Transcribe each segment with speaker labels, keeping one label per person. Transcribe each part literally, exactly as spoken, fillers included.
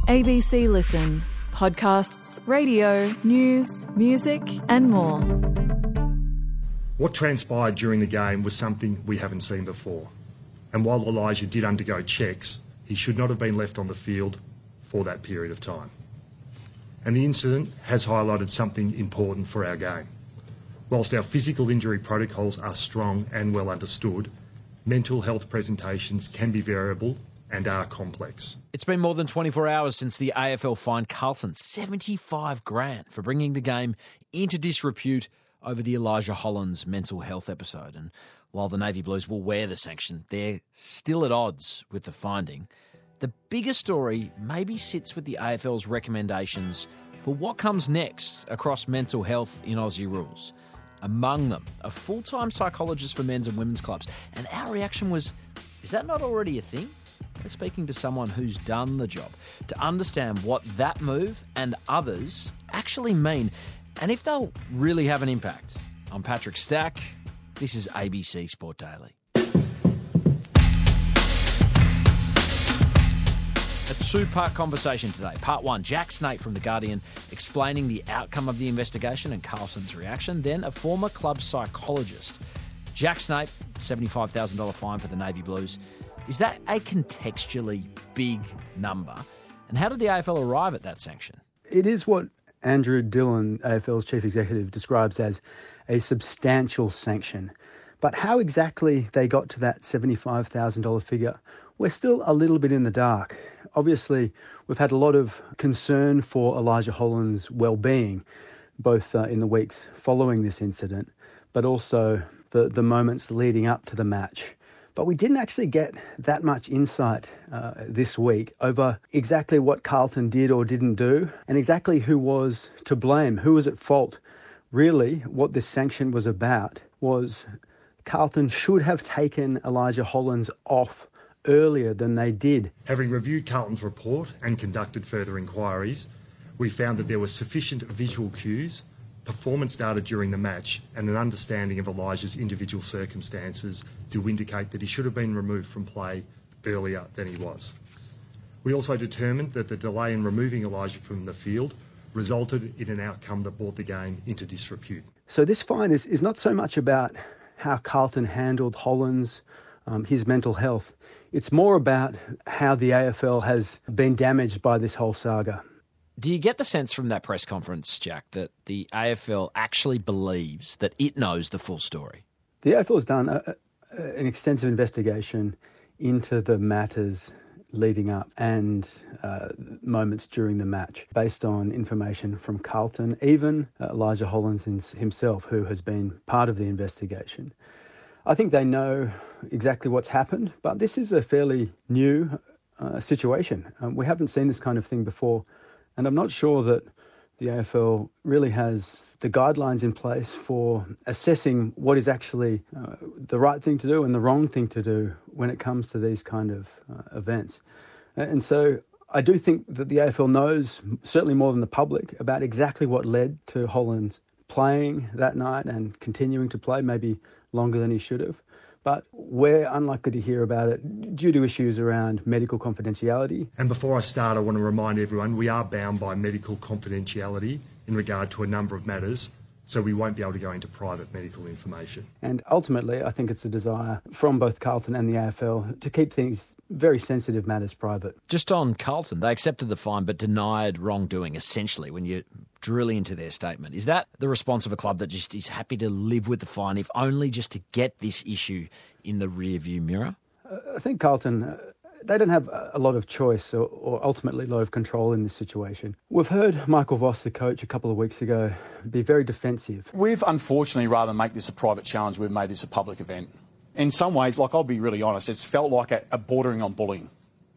Speaker 1: A B C Listen. Podcasts, radio, news, music and more.
Speaker 2: What transpired during the game was something we haven't seen before. And while Elijah did undergo checks, he should not have been left on the field for that period of time. And the incident has highlighted something important for our game. Whilst our physical injury protocols are strong and well understood, mental health presentations can be variable and are complex.
Speaker 3: It's been more than twenty-four hours since the A F L fined Carlton seventy-five grand for bringing the game into disrepute over the Elijah Hollands mental health episode. And while the Navy Blues will wear the sanction, they're still at odds with the finding. The bigger story maybe sits with the A F L's recommendations for what comes next across mental health in Aussie rules. Among them, a full-time psychologist for men's and women's clubs. And our reaction was, is that not already a thing? We're speaking to someone who's done the job to understand what that move and others actually mean and if they'll really have an impact. I'm Patrick Stack. This is A B C Sport Daily. A two-part conversation today. Part one, Jack Snape from The Guardian explaining the outcome of the investigation and Carlton's reaction. Then a former club psychologist. Jack Snape, seventy-five thousand dollars fine for the Navy Blues. Is that a contextually big number? And how did the A F L arrive at that sanction?
Speaker 4: It is what Andrew Dillon, A F L's chief executive, describes as a substantial sanction. But how exactly they got to that seventy-five thousand dollars figure, we're still a little bit in the dark. Obviously, we've had a lot of concern for Elijah Hollands' well-being, both uh, in the weeks following this incident, but also the, the moments leading up to the match. But we didn't actually get that much insight uh, this week over exactly what Carlton did or didn't do and exactly who was to blame, who was at fault. Really, what this sanction was about was Carlton should have taken Elijah Hollands off earlier than they did.
Speaker 2: Having reviewed Carlton's report and conducted further inquiries, we found that there were sufficient visual cues, performance data during the match and an understanding of Elijah's individual circumstances to indicate that he should have been removed from play earlier than he was. We also determined that the delay in removing Elijah from the field resulted in an outcome that brought the game into disrepute.
Speaker 4: So this fine is, is not so much about how Carlton handled Hollands, um, his mental health. It's more about how the A F L has been damaged by this whole saga.
Speaker 3: Do you get the sense from that press conference, Jack, that the A F L actually believes that it knows the full story?
Speaker 4: The A F L has done a, a, an extensive investigation into the matters leading up and uh, moments during the match, based on information from Carlton, even uh, Elijah Hollands himself, who has been part of the investigation. I think they know exactly what's happened, but this is a fairly new uh, situation. Um, we haven't seen this kind of thing before. And I'm not sure that the A F L really has the guidelines in place for assessing what is actually uh, the right thing to do and the wrong thing to do when it comes to these kind of uh, events. And so I do think that the A F L knows, certainly more than the public, about exactly what led to Hollands playing that night and continuing to play, maybe longer than he should have. But we're unlikely to hear about it due to issues around medical confidentiality.
Speaker 2: And before I start, I want to remind everyone we are bound by medical confidentiality in regard to a number of matters, so we won't be able to go into private medical information.
Speaker 4: And ultimately, I think it's a desire from both Carlton and the A F L to keep things, very sensitive matters, private.
Speaker 3: Just on Carlton, they accepted the fine but denied wrongdoing, essentially, when you drill into their statement. Is that the response of a club that just is happy to live with the fine, if only just to get this issue in the rearview mirror?
Speaker 4: Uh, I think Carlton, uh, they don't have a lot of choice or, or ultimately a lot of control in this situation. We've heard Michael Voss, the coach, a couple of weeks ago, be very defensive.
Speaker 5: We've unfortunately, rather than make this a private challenge, we've made this a public event. In some ways, like, I'll be really honest, it's felt like a, a bordering on bullying.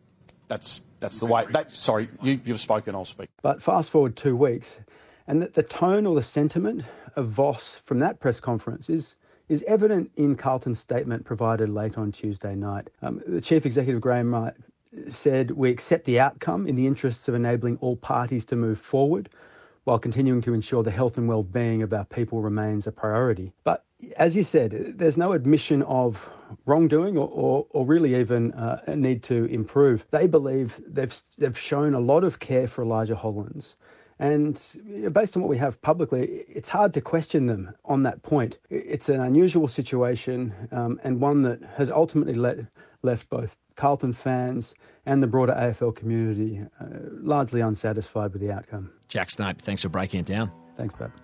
Speaker 5: That's that's the way. That, sorry, you, you've spoken, I'll speak.
Speaker 4: But fast forward two weeks, and the, the tone or the sentiment of Voss from that press conference is is evident in Carlton's statement provided late on Tuesday night. Um, the Chief Executive, Graham Wright, said, "We accept the outcome in the interests of enabling all parties to move forward while continuing to ensure the health and well-being of our people remains a priority." But As you said, there's no admission of wrongdoing or, or, or really even uh, a need to improve. They believe they've they've shown a lot of care for Elijah Hollands. And based on what we have publicly, it's hard to question them on that point. It's an unusual situation um, and one that has ultimately let, left both Carlton fans and the broader A F L community uh, largely unsatisfied with the outcome.
Speaker 3: Jack Snape, thanks for breaking it down.
Speaker 4: Thanks, Pat.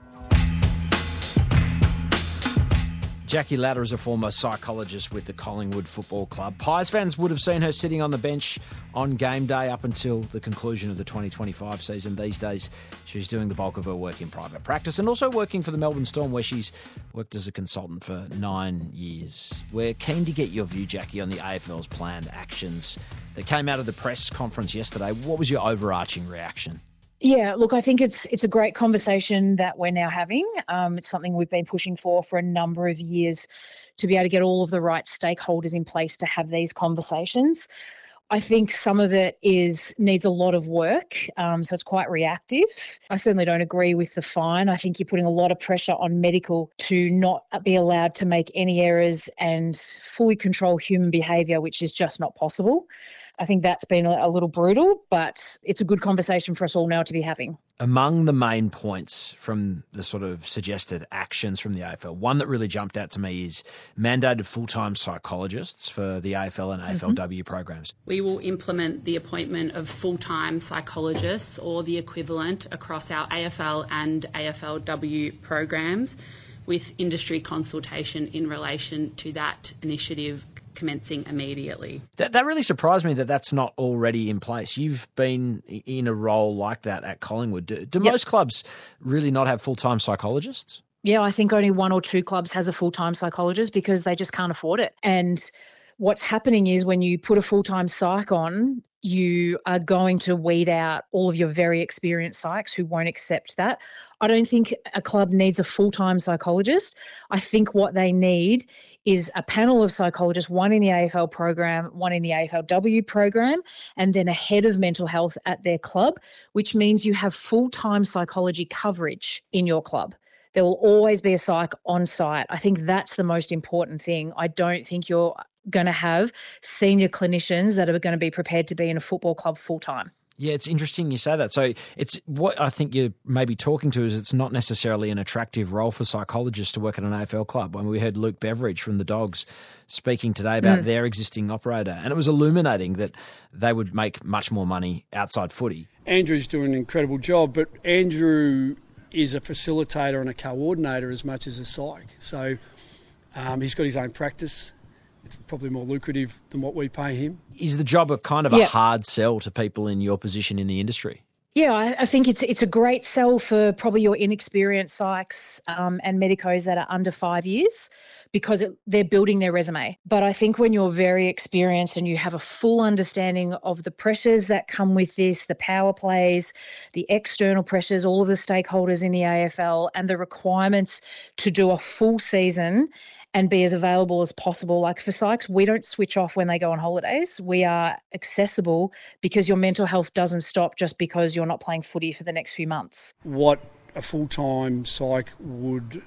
Speaker 3: Jackie Latter is a former psychologist with the Collingwood Football Club. Pies fans would have seen her sitting on the bench on game day up until the conclusion of the twenty twenty-five season. These days, she's doing the bulk of her work in private practice and also working for the Melbourne Storm, where she's worked as a consultant for nine years. We're keen to get your view, Jackie, on the A F L's planned actions that came out of the press conference yesterday. What was your overarching reaction?
Speaker 6: Yeah, look, I think it's it's a great conversation that we're now having. Um, it's something we've been pushing for for a number of years, to be able to get all of the right stakeholders in place to have these conversations. I think some of it is needs a lot of work, um, so it's quite reactive. I certainly don't agree with the fine. I think you're putting a lot of pressure on medical to not be allowed to make any errors and fully control human behaviour, which is just not possible. I think that's been a, a little brutal, but it's a good conversation for us all now to be having.
Speaker 3: Among the main points from the sort of suggested actions from the A F L, one that really jumped out to me is mandated full-time psychologists for the A F L and A F L W mm-hmm. programs.
Speaker 7: We will implement the appointment of full-time psychologists or the equivalent across our A F L and A F L W programs, with industry consultation in relation to that initiative commencing immediately.
Speaker 3: That, that really surprised me that that's not already in place. You've been in a role like that at Collingwood. Do, do yep. most clubs really not have full-time psychologists?
Speaker 6: Yeah, I think only one or two clubs has a full-time psychologist because they just can't afford it. And what's happening is when you put a full-time psych on, you are going to weed out all of your very experienced psychs who won't accept that. I don't think a club needs a full-time psychologist. I think what they need is a panel of psychologists, one in the A F L program, one in the A F L W program, and then a head of mental health at their club, which means you have full-time psychology coverage in your club. There will always be a psych on site. I think that's the most important thing. I don't think you're going to have senior clinicians that are going to be prepared to be in a football club full-time.
Speaker 3: Yeah, it's interesting you say that. So it's what I think you're maybe talking to is it's not necessarily an attractive role for psychologists to work at an A F L club. When we heard Luke Beveridge from the Dogs speaking today about mm. their existing operator, and it was illuminating that they would make much more money outside footy.
Speaker 8: Andrew's doing an incredible job, but Andrew is a facilitator and a coordinator as much as a psych. So um, he's got his own practice. It's probably more lucrative than what we pay him.
Speaker 3: Is the job a kind of
Speaker 6: yeah.
Speaker 3: a hard sell to people in your position in the industry?
Speaker 6: Yeah, I, I think it's it's a great sell for probably your inexperienced psychs um, and medicos that are under five years because it, they're building their resume. But I think when you're very experienced and you have a full understanding of the pressures that come with this, the power plays, the external pressures, all of the stakeholders in the A F L and the requirements to do a full season and be as available as possible. Like for psychs, we don't switch off when they go on holidays. We are accessible because your mental health doesn't stop just because you're not playing footy for the next few months.
Speaker 8: What a full-time psych would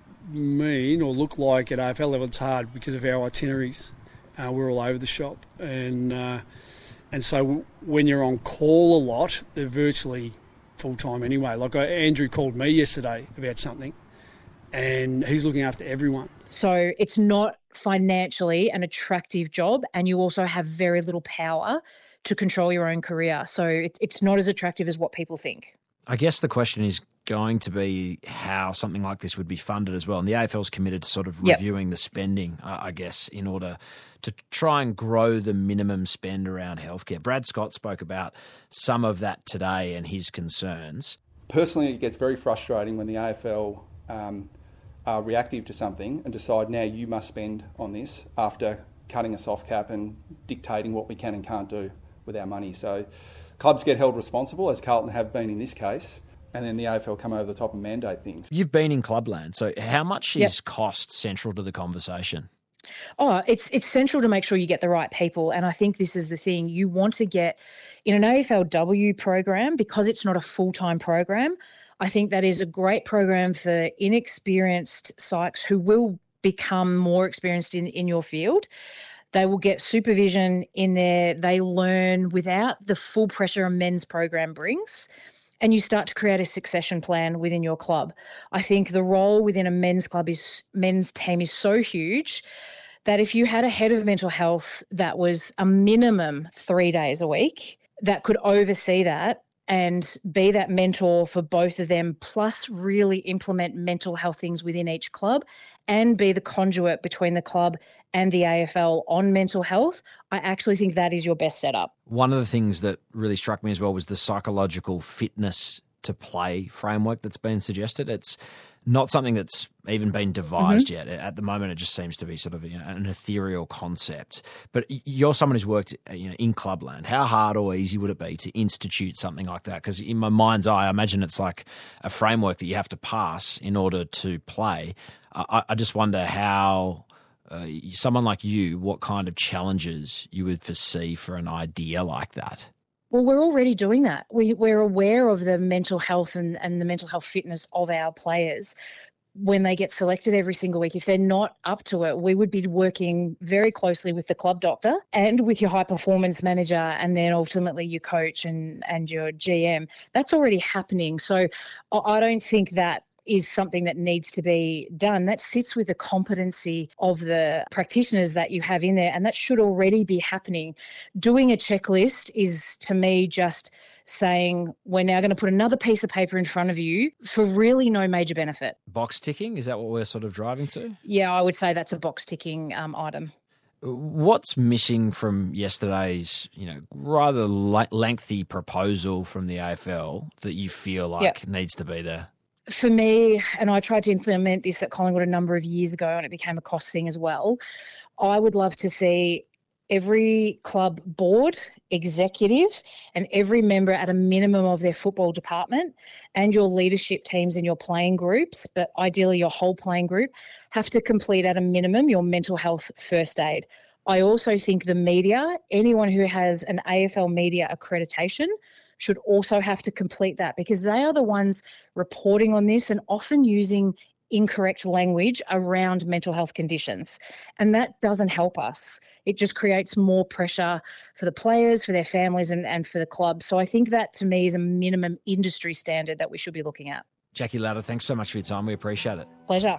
Speaker 8: mean or look like at A F L level, it's hard because of our itineraries. Uh, we're all over the shop. And, uh, and so when you're on call a lot, they're virtually full-time anyway. Like Andrew called me yesterday about something and he's looking after everyone.
Speaker 6: So it's not financially an attractive job and you also have very little power to control your own career. So it, it's not as attractive as what people think.
Speaker 3: I guess the question is going to be how something like this would be funded as well. And the A F L's committed to sort of
Speaker 6: yep.
Speaker 3: reviewing the spending, uh, I guess, in order to try and grow the minimum spend around healthcare. Brad Scott spoke about some of that today and his concerns.
Speaker 9: Personally, it gets very frustrating when the A F L um, are reactive to something and decide now you must spend on this after cutting us off cap and dictating what we can and can't do with our money. So clubs get held responsible, as Carlton have been in this case, and then the A F L come over the top and mandate things.
Speaker 3: You've been in clubland, so how much
Speaker 6: yep.
Speaker 3: is cost central to the conversation?
Speaker 6: Oh, it's it's central to make sure you get the right people. And I think this is the thing. You want to get in an A F L W program, because it's not a full-time program, I think that is a great program for inexperienced psychs who will become more experienced in, in your field. They will get supervision in there. They learn without the full pressure a men's program brings. And you start to create a succession plan within your club. I think the role within a men's club is men's team is so huge that if you had a head of mental health that was a minimum three days a week, that could oversee that and be that mentor for both of them, plus really implement mental health things within each club and be the conduit between the club and the A F L on mental health, I actually think that is your best setup.
Speaker 3: One of the things that really struck me as well was the psychological fitness to play framework that's been suggested. It's not something that's even been devised mm-hmm. yet. At the moment, it just seems to be sort of, you know, an ethereal concept. But you're someone who's worked, you know, in clubland. How hard or easy would it be to institute something like that? Because in my mind's eye, I imagine it's like a framework that you have to pass in order to play. I, I just wonder how uh, someone like you, what kind of challenges you would foresee for an idea like that.
Speaker 6: Well, we're already doing that. We, we're aware of the mental health and, and the mental health fitness of our players when they get selected every single week. If they're not up to it, we would be working very closely with the club doctor and with your high performance manager and then ultimately your coach and, and your G M. That's already happening. So I don't think that is something that needs to be done. That sits with the competency of the practitioners that you have in there, and that should already be happening. Doing a checklist is, to me, just saying we're now going to put another piece of paper in front of you for really no major benefit.
Speaker 3: Box ticking, is that what we're sort of driving to?
Speaker 6: Yeah, I would say that's a box ticking um, item.
Speaker 3: What's missing from yesterday's, you know, rather lengthy proposal from the A F L that you feel like yep. needs to be there?
Speaker 6: For me, and I tried to implement this at Collingwood a number of years ago and it became a cost thing as well, I would love to see every club board, executive and every member at a minimum of their football department and your leadership teams and your playing groups, but ideally your whole playing group, have to complete at a minimum your mental health first aid. I also think the media, anyone who has an A F L media accreditation, should also have to complete that because they are the ones reporting on this and often using incorrect language around mental health conditions. And that doesn't help us. It just creates more pressure for the players, for their families and, and for the club. So I think that to me is a minimum industry standard that we should be looking at.
Speaker 3: Jackie Louder, thanks so much for your time. We appreciate it.
Speaker 6: Pleasure.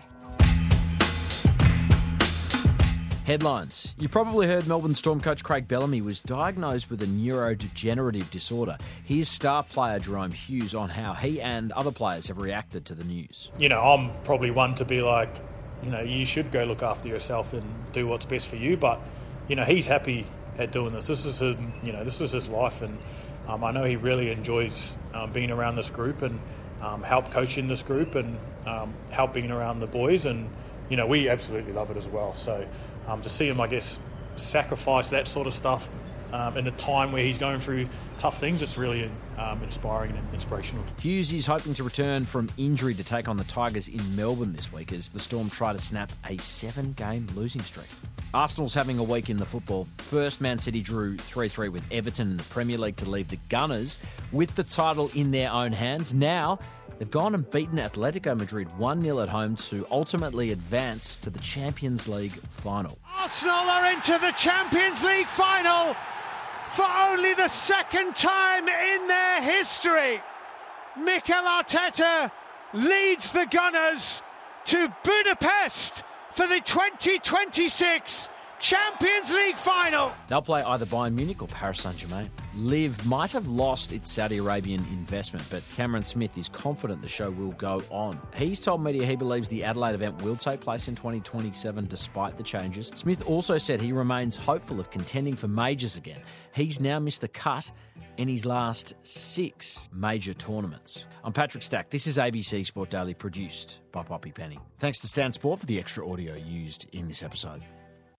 Speaker 3: Headlines. You probably heard Melbourne Storm coach Craig Bellamy was diagnosed with a neurodegenerative disorder. Here's star player Jerome Hughes on how he and other players have reacted to the news.
Speaker 10: You know, I'm probably one to be like, you know, you should go look after yourself and do what's best for you. But, you know, he's happy at doing this. This is his, you know, this is his life. And um, I know he really enjoys um, being around this group and um, help coaching this group and um, help being around the boys. And, you know, we absolutely love it as well. So, Um, to see him, I guess, sacrifice that sort of stuff um, in a time where he's going through tough things, it's really um, inspiring and inspirational.
Speaker 3: Hughes is hoping to return from injury to take on the Tigers in Melbourne this week as the Storm try to snap a seven-game losing streak. Arsenal's having a week in the football. First, Man City drew three three with Everton in the Premier League to leave the Gunners with the title in their own hands. Now, they've gone and beaten Atletico Madrid one nil at home to ultimately advance to the Champions League final.
Speaker 11: Arsenal are into the Champions League final for only the second time in their history. Mikel Arteta leads the Gunners to Budapest for the twenty twenty-six Champions League final.
Speaker 3: They'll play either Bayern Munich or Paris Saint-Germain. Liv might have lost its Saudi Arabian investment, but Cameron Smith is confident the show will go on. He's told media he believes the Adelaide event will take place in twenty twenty-seven despite the changes. Smith also said he remains hopeful of contending for majors again. He's now missed the cut in his last six major tournaments. I'm Patrick Stack. This is A B C Sport Daily, produced by Poppy Penny. Thanks to Stan Sport for the extra audio used in this episode.